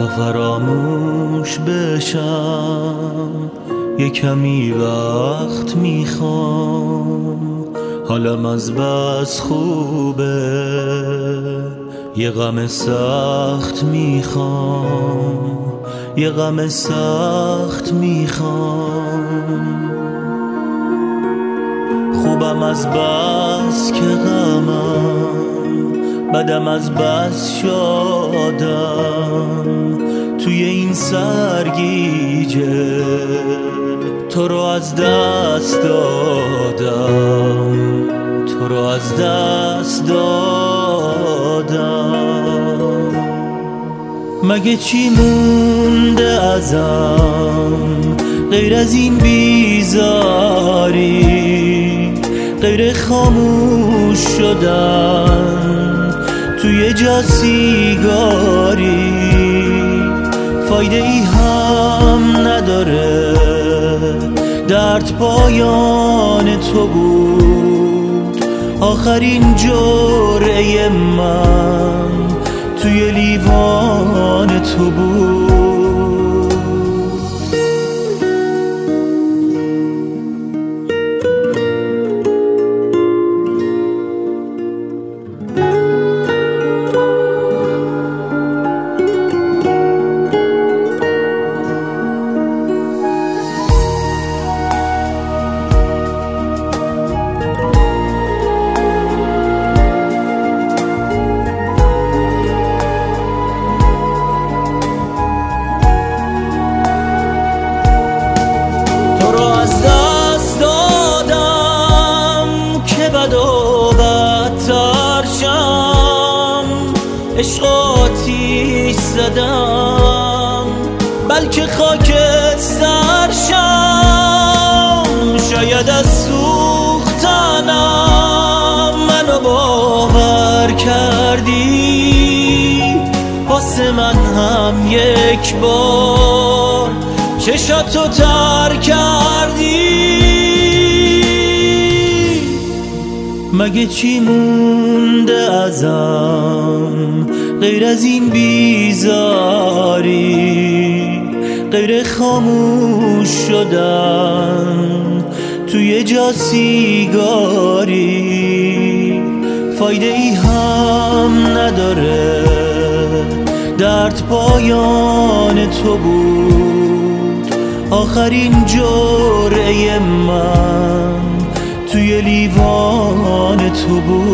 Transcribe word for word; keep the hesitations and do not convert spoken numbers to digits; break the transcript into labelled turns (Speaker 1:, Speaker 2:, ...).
Speaker 1: تا فراموش بشم یه کمی وقت میخوام، حالم از بس خوبه یه غم سخت میخوام، یه غم سخت میخوام. خوبم از بس که غمم، بدم از بس شادم، توی این سرگیجه تو رو از دست دادم، تو رو از دست دادم. مگه چی مونده ازم غیر از این بیزاری، غیر خاموش شدن توی جا سیگاری؟ فایده ای هم نداره، درد پایان تو بود، آخرین جرعه من توی لیوان تو بود. عشق آتیش زدم بلکه خاک سرشم، شاید از سوختنم منو باور کردی، واسه من هم یک بار چشاتو تر کردی. مگه چی مونده ازم غیر از این بیزاری، غیر خاموش شدن توی جا سیگاری؟ فایده ای هم نداره، درد پایان تو بود، آخرین جرعه من توی لیوان تو بود.